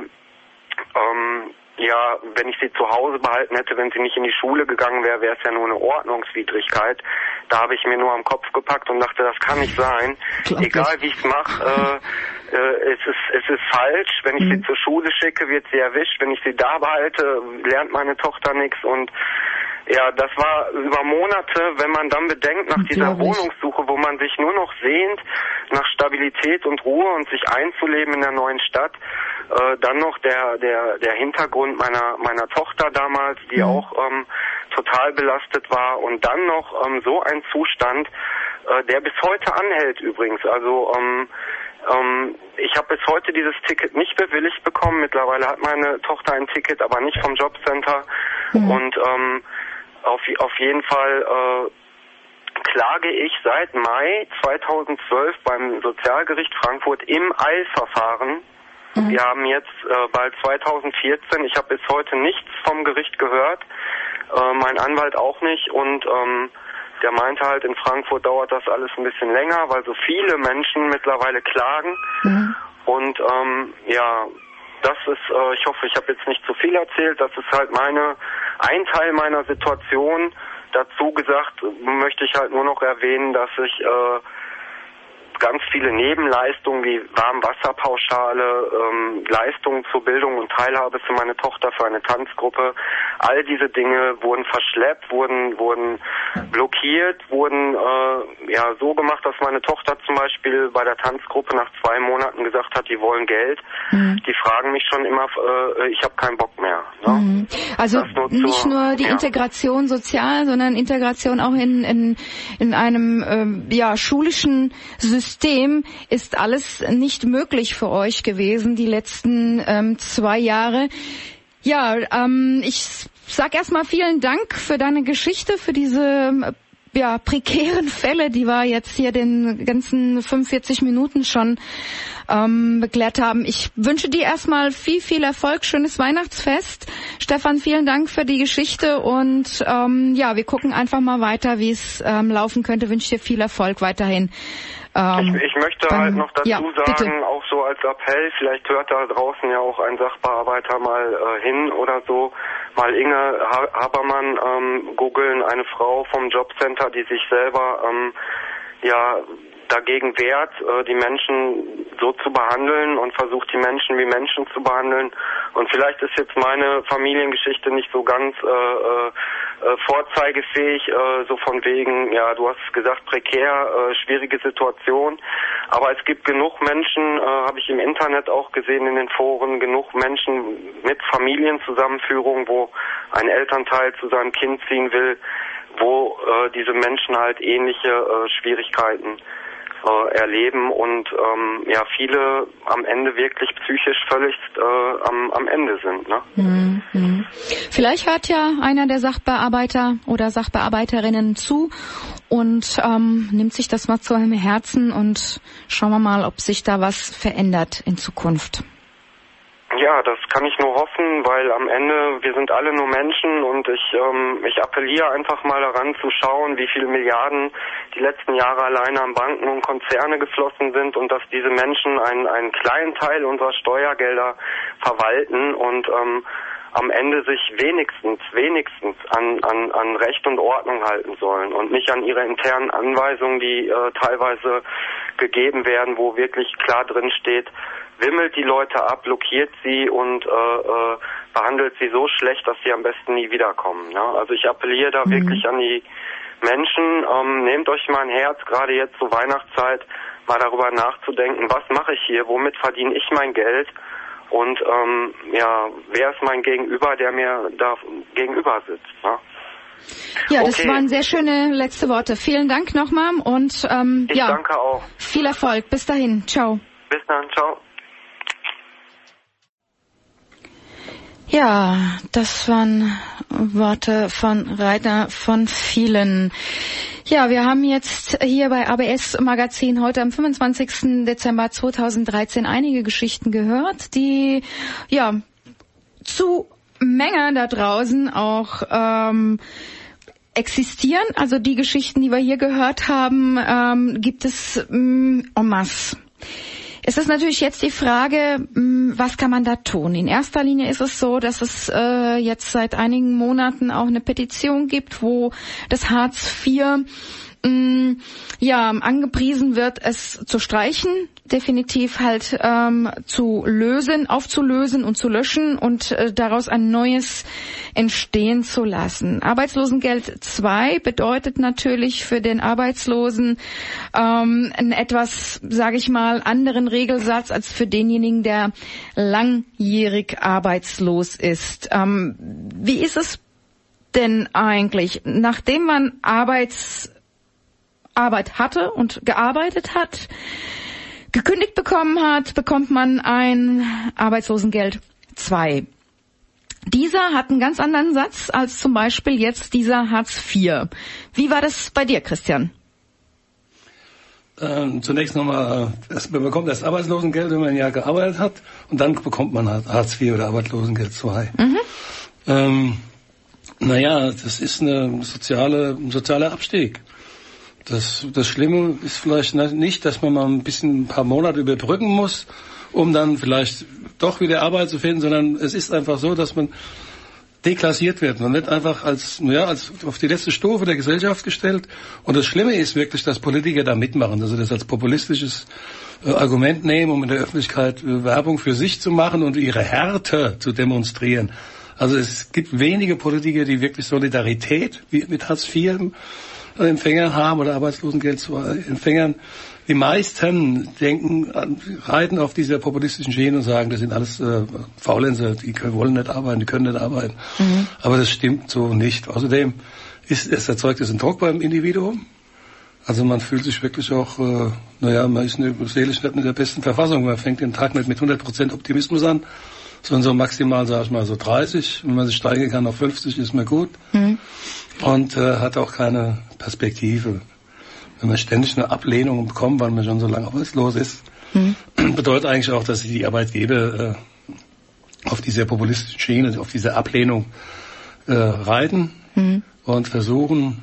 wenn ich sie zu Hause behalten hätte, wenn sie nicht in die Schule gegangen wäre, wäre es ja nur eine Ordnungswidrigkeit. Da habe ich mir nur am Kopf gepackt und dachte, das kann nicht sein. Egal wie ich es mache, es ist falsch. Wenn ich sie zur Schule schicke, wird sie erwischt. Wenn ich sie da behalte, lernt meine Tochter nichts. Und ja, das war über Monate, wenn man dann bedenkt, nach dieser Wohnungssuche, wo man sich nur noch sehnt, nach Stabilität und Ruhe und sich einzuleben in der neuen Stadt, dann noch der Hintergrund meiner Tochter damals, die auch total belastet war, und dann noch so ein Zustand, der bis heute anhält übrigens. Also ich habe bis heute dieses Ticket nicht bewilligt bekommen. Mittlerweile hat meine Tochter ein Ticket, aber nicht vom Jobcenter. Und auf jeden Fall klage ich seit Mai 2012 beim Sozialgericht Frankfurt im Eilverfahren. Wir haben jetzt bald 2014. Ich habe bis heute nichts vom Gericht gehört. Mein Anwalt auch nicht. Und der meinte halt, in Frankfurt dauert das alles ein bisschen länger, weil so viele Menschen mittlerweile klagen. Und das ist, ich hoffe, ich habe jetzt nicht zu viel erzählt. Das ist halt ein Teil meiner Situation. Dazu gesagt möchte ich halt nur noch erwähnen, dass ich ganz viele Nebenleistungen wie Warmwasserpauschale, Leistungen zur Bildung und Teilhabe für meine Tochter, für eine Tanzgruppe, all diese Dinge wurden verschleppt, wurden blockiert, wurden so gemacht, dass meine Tochter zum Beispiel bei der Tanzgruppe nach 2 Monaten gesagt hat, die wollen Geld. die fragen mich schon immer, ich habe keinen Bock mehr. Ne? Also nicht nur die Integration sozial, sondern Integration auch in einem schulischen System ist alles nicht möglich für euch gewesen die letzten 2 Jahre. Ja, ich sag erstmal vielen Dank für deine Geschichte, für diese prekären Fälle, die wir jetzt hier den ganzen 45 Minuten schon beklärt haben. Ich wünsche dir erstmal viel Erfolg, schönes Weihnachtsfest. Stefan, vielen Dank für die Geschichte und wir gucken einfach mal weiter, wie es laufen könnte. Wünsche dir viel Erfolg weiterhin. Ich möchte halt noch dazu sagen, bitte. auch so als Appell, vielleicht hört da draußen ja auch ein Sachbearbeiter mal hin oder so, mal Inge Habermann googeln, eine Frau vom Jobcenter, die sich selber dagegen wehrt, die Menschen so zu behandeln und versucht, die Menschen wie Menschen zu behandeln. Und vielleicht ist jetzt meine Familiengeschichte nicht so ganz vorzeigefähig, so von wegen, ja, du hast es gesagt, prekär, schwierige Situation. Aber es gibt genug Menschen, habe ich im Internet auch gesehen in den Foren, genug Menschen mit Familienzusammenführung, wo ein Elternteil zu seinem Kind ziehen will, wo diese Menschen halt ähnliche Schwierigkeiten erleben und viele am Ende wirklich psychisch völlig am Ende sind. Ne? Vielleicht hört ja einer der Sachbearbeiter oder Sachbearbeiterinnen zu und nimmt sich das mal zu einem Herzen und schauen wir mal, ob sich da was verändert in Zukunft. Ja, das kann ich nur hoffen, weil am Ende, wir sind alle nur Menschen und ich appelliere einfach mal daran zu schauen, wie viele Milliarden die letzten Jahre alleine an Banken und Konzerne geflossen sind und dass diese Menschen einen kleinen Teil unserer Steuergelder verwalten und am Ende sich wenigstens an Recht und Ordnung halten sollen und nicht an ihre internen Anweisungen, die teilweise gegeben werden, wo wirklich klar drin steht, wimmelt die Leute ab, blockiert sie und behandelt sie so schlecht, dass sie am besten nie wiederkommen. Ne? Also ich appelliere da wirklich an die Menschen, nehmt euch mal ein Herz, gerade jetzt zur Weihnachtszeit, mal darüber nachzudenken, was mache ich hier, womit verdiene ich mein Geld und wer ist mein Gegenüber, der mir da gegenüber sitzt. Ne? Ja, das waren sehr schöne letzte Worte. Vielen Dank nochmal und ich danke auch. Viel Erfolg. Bis dahin. Ciao. Bis dann. Ciao. Ja, das waren Worte von Rainer von vielen. Ja, wir haben jetzt hier bei ABS Magazin heute am 25. Dezember 2013 einige Geschichten gehört, die zu Menge da draußen auch existieren. Also die Geschichten, die wir hier gehört haben, gibt es en masse. Es ist natürlich jetzt die Frage, was kann man da tun? In erster Linie ist es so, dass es jetzt seit einigen Monaten auch eine Petition gibt, wo das Hartz IV angepriesen wird, es zu streichen, definitiv halt aufzulösen und zu löschen und daraus ein neues entstehen zu lassen. Arbeitslosengeld 2 bedeutet natürlich für den Arbeitslosen einen etwas, sage ich mal, anderen Regelsatz als für denjenigen, der langjährig arbeitslos ist. Wie ist es denn eigentlich, nachdem man Arbeit hatte und gearbeitet hat, gekündigt bekommen hat, bekommt man ein Arbeitslosengeld 2. Dieser hat einen ganz anderen Satz als zum Beispiel jetzt dieser Hartz IV. Wie war das bei dir, Christian? Zunächst nochmal, man bekommt das Arbeitslosengeld, wenn man ein Jahr gearbeitet hat, und dann bekommt man Hartz IV oder Arbeitslosengeld 2. Das ist ein sozialer Abstieg. Das Schlimme ist vielleicht nicht, dass man mal ein paar Monate überbrücken muss, um dann vielleicht doch wieder Arbeit zu finden, sondern es ist einfach so, dass man deklassiert wird. Man wird einfach als auf die letzte Stufe der Gesellschaft gestellt. Und das Schlimme ist wirklich, dass Politiker da mitmachen, dass sie das als populistisches Argument nehmen, um in der Öffentlichkeit Werbung für sich zu machen und ihre Härte zu demonstrieren. Also es gibt wenige Politiker, die wirklich Solidarität mit Hartz IV Empfängern haben oder Arbeitslosengeld zu Empfängern. Die meisten reiten auf dieser populistischen Schiene und sagen, das sind alles Faulenzer, die wollen nicht arbeiten, die können nicht arbeiten. Aber das stimmt so nicht. Außerdem erzeugt es einen Druck beim Individuum. Also man fühlt sich wirklich auch, man ist seelisch nicht in der besten Verfassung. Man fängt den Tag nicht mit 100% Optimismus an, sondern so maximal, sag ich mal, so 30. Wenn man sich steigern kann auf 50, ist mir gut. Und hat auch keine Perspektive. Wenn man ständig eine Ablehnung bekommt, weil man schon so lange arbeitslos ist, bedeutet eigentlich auch, dass die Arbeitgeber auf dieser populistischen Schiene, auf diese Ablehnung reiten und versuchen,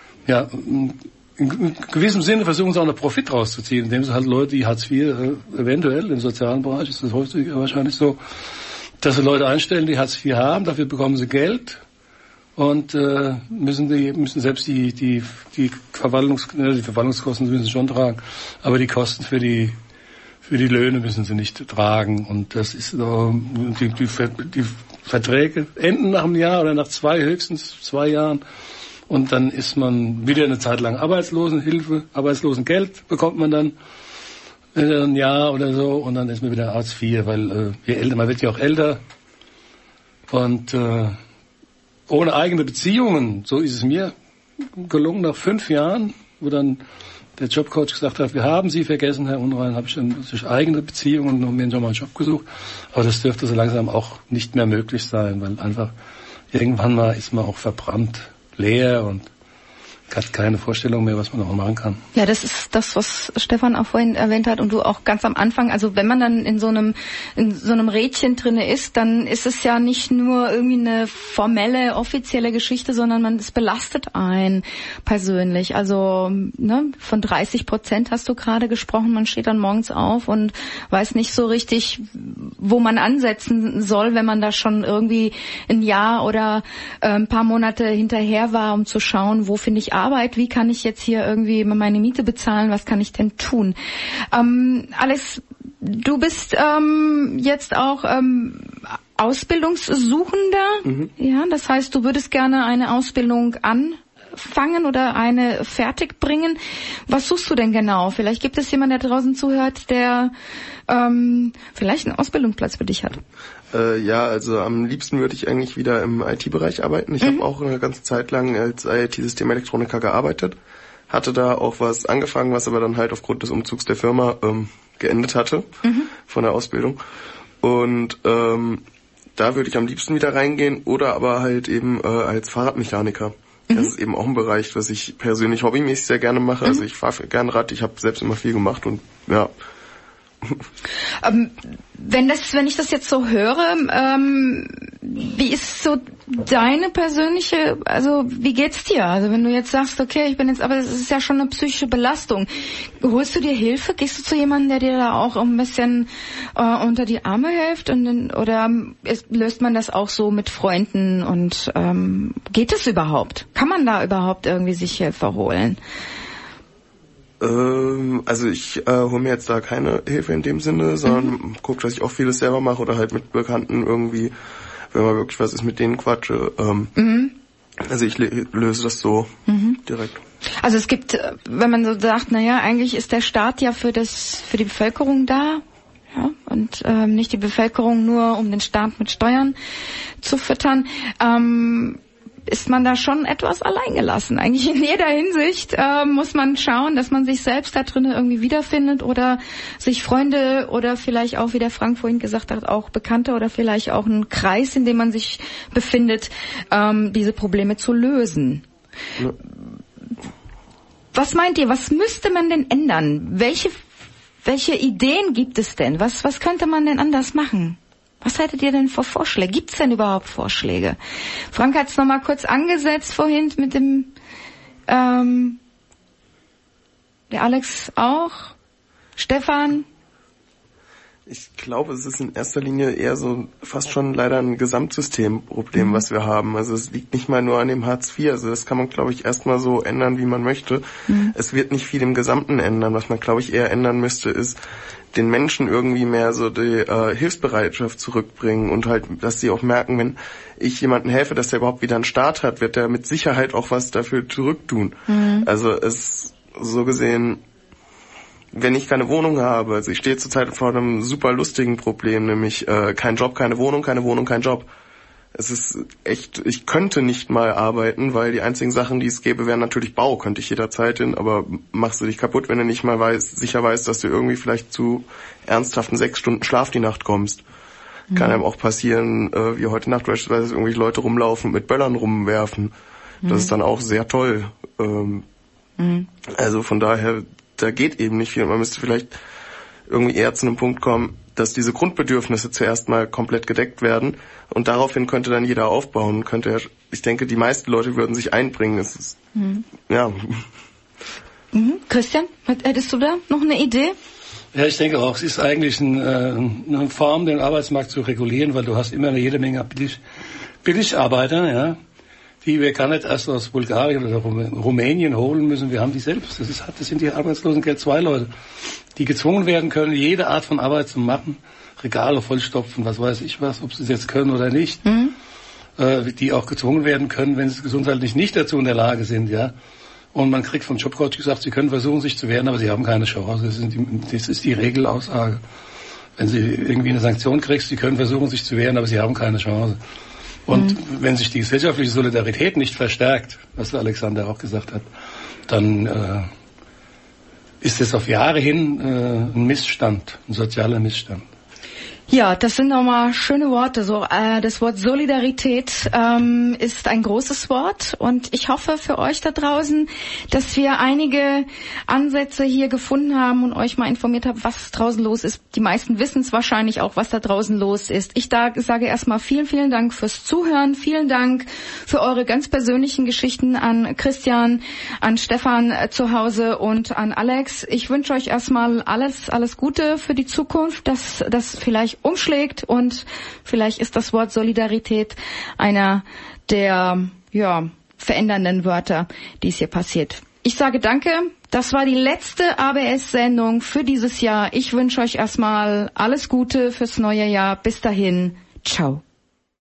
in gewissem Sinne versuchen sie auch noch Profit rauszuziehen, indem sie halt Leute, die Hartz IV eventuell im sozialen Bereich, ist das häufig wahrscheinlich so, dass sie Leute einstellen, die Hartz IV haben, dafür bekommen sie Geld und müssen selbst die Verwaltungskosten müssen sie schon tragen, aber die Kosten für die Löhne müssen sie nicht tragen. Und das ist die Verträge enden nach einem Jahr oder nach höchstens zwei Jahren. Und dann ist man wieder eine Zeit lang Arbeitslosenhilfe, Arbeitslosengeld bekommt man dann ein Jahr oder so, und dann ist man wieder Hartz IV, weil man wird ja auch älter. Und ohne eigene Beziehungen, so ist es mir gelungen, nach 5 Jahren, wo dann der Jobcoach gesagt hat, wir haben Sie vergessen, Herr Unrein, habe ich dann durch eigene Beziehungen noch mir mal einen Job gesucht. Aber das dürfte so langsam auch nicht mehr möglich sein, weil einfach irgendwann mal ist man auch verbrannt, leer und hat keine Vorstellung mehr, was man noch machen kann. Ja, das ist das, was Stefan auch vorhin erwähnt hat und du auch ganz am Anfang. Also wenn man dann in so einem Rädchen drinne ist, dann ist es ja nicht nur irgendwie eine formelle, offizielle Geschichte, sondern es belastet einen persönlich. Also von 30% hast du gerade gesprochen. Man steht dann morgens auf und weiß nicht so richtig, wo man ansetzen soll, wenn man da schon irgendwie ein Jahr oder ein paar Monate hinterher war, um zu schauen, wo finde ich Arbeit, wie kann ich jetzt hier irgendwie meine Miete bezahlen, was kann ich denn tun? Alex, du bist jetzt auch Ausbildungssuchender, ja, das heißt, du würdest gerne eine Ausbildung anfangen oder eine fertig bringen. Was suchst du denn genau? Vielleicht gibt es jemanden, der draußen zuhört, der vielleicht einen Ausbildungsplatz für dich hat. Also am liebsten würde ich eigentlich wieder im IT-Bereich arbeiten. Ich habe auch eine ganze Zeit lang als IT-Systemelektroniker gearbeitet. Hatte da auch was angefangen, was aber dann halt aufgrund des Umzugs der Firma geendet hatte von der Ausbildung. Und da würde ich am liebsten wieder reingehen oder aber halt eben als Fahrradmechaniker. Das ist eben auch ein Bereich, was ich persönlich hobbymäßig sehr gerne mache. Also ich fahre gerne Rad, ich habe selbst immer viel gemacht und ja. Wenn ich das jetzt so höre, wie ist so deine persönliche, also wie geht's dir? Also wenn du jetzt sagst, okay, aber es ist ja schon eine psychische Belastung. Holst du dir Hilfe? Gehst du zu jemandem, der dir da auch ein bisschen unter die Arme hilft? Oder löst man das auch so mit Freunden? Und geht es überhaupt? Kann man da überhaupt irgendwie sich Hilfe holen? Also ich hole mir jetzt da keine Hilfe in dem Sinne, sondern gucke, dass ich auch vieles selber mache oder halt mit Bekannten irgendwie, wenn mal wirklich was ist, mit denen quatsche. Also ich löse das so direkt. Also es gibt, wenn man so sagt, eigentlich ist der Staat ja für die Bevölkerung da. Ja, und nicht die Bevölkerung nur, um den Staat mit Steuern zu füttern. Ist man da schon etwas alleingelassen. Eigentlich in jeder Hinsicht muss man schauen, dass man sich selbst da drinnen irgendwie wiederfindet oder sich Freunde oder vielleicht auch, wie der Frank vorhin gesagt hat, auch Bekannte oder vielleicht auch einen Kreis, in dem man sich befindet, diese Probleme zu lösen. Ja. Was meint ihr, was müsste man denn ändern? Welche Ideen gibt es denn? Was könnte man denn anders machen? Was hättet ihr denn für Vorschläge? Gibt es denn überhaupt Vorschläge? Frank hat es nochmal kurz angesetzt vorhin mit dem, der Alex auch, Stefan. Ich glaube, es ist in erster Linie eher so fast schon leider ein Gesamtsystemproblem, was wir haben. Also es liegt nicht mal nur an dem Hartz IV. Also das kann man, glaube ich, erstmal so ändern, wie man möchte. Es wird nicht viel im Gesamten ändern. Was man, glaube ich, eher ändern müsste, ist den Menschen irgendwie mehr so die Hilfsbereitschaft zurückbringen und halt, dass sie auch merken, wenn ich jemandem helfe, dass der überhaupt wieder einen Start hat, wird der mit Sicherheit auch was dafür zurücktun. Also es so gesehen, wenn ich keine Wohnung habe, also ich stehe zurzeit vor einem super lustigen Problem, nämlich kein Job, keine Wohnung, kein Job. Es ist echt, ich könnte nicht mal arbeiten, weil die einzigen Sachen, die es gäbe, wären natürlich Bau, könnte ich jederzeit hin, aber machst du dich kaputt, wenn du nicht mal sicher weißt, dass du irgendwie vielleicht zu ernsthaften 6 Stunden Schlaf die Nacht kommst. Kann einem auch passieren, wie heute Nacht beispielsweise, dass irgendwelche Leute rumlaufen und mit Böllern rumwerfen. Das ist dann auch sehr toll. Also von daher, da geht eben nicht viel. Man müsste vielleicht irgendwie eher zu einem Punkt kommen, dass diese Grundbedürfnisse zuerst mal komplett gedeckt werden und daraufhin könnte dann jeder aufbauen. Ich denke, die meisten Leute würden sich einbringen. Es ist, ja. Christian, hättest du da noch eine Idee? Ja, ich denke auch, es ist eigentlich eine Form, den Arbeitsmarkt zu regulieren, weil du hast immer jede Menge Billigarbeiter, ja, die wir gar nicht erst aus Bulgarien oder Rumänien holen müssen. Wir haben die selbst. Das sind die Arbeitslosengeld-II-Leute, die gezwungen werden können, jede Art von Arbeit zu machen, Regale vollstopfen, was weiß ich was, ob sie es jetzt können oder nicht, die auch gezwungen werden können, wenn sie gesundheitlich nicht dazu in der Lage sind, ja. Und man kriegt vom Jobcoach gesagt, sie können versuchen, sich zu wehren, aber sie haben keine Chance. Das ist die Regelaussage. Wenn sie irgendwie eine Sanktion kriegst, sie können versuchen, sich zu wehren, aber sie haben keine Chance. Und wenn sich die gesellschaftliche Solidarität nicht verstärkt, was Alexander auch gesagt hat, dann ist es auf Jahre hin ein Missstand, ein sozialer Missstand. Ja, das sind nochmal schöne Worte. So, das Wort Solidarität ist ein großes Wort und ich hoffe für euch da draußen, dass wir einige Ansätze hier gefunden haben und euch mal informiert haben, was draußen los ist. Die meisten wissen es wahrscheinlich auch, was da draußen los ist. Ich sage erstmal vielen, vielen Dank fürs Zuhören. Vielen Dank für eure ganz persönlichen Geschichten an Christian, an Stefan zu Hause und an Alex. Ich wünsche euch erstmal alles Gute für die Zukunft, dass das vielleicht umschlägt und vielleicht ist das Wort Solidarität einer der verändernden Wörter, die es hier passiert. Ich sage danke. Das war die letzte ABS-Sendung für dieses Jahr. Ich wünsche euch erstmal alles Gute fürs neue Jahr. Bis dahin. Ciao.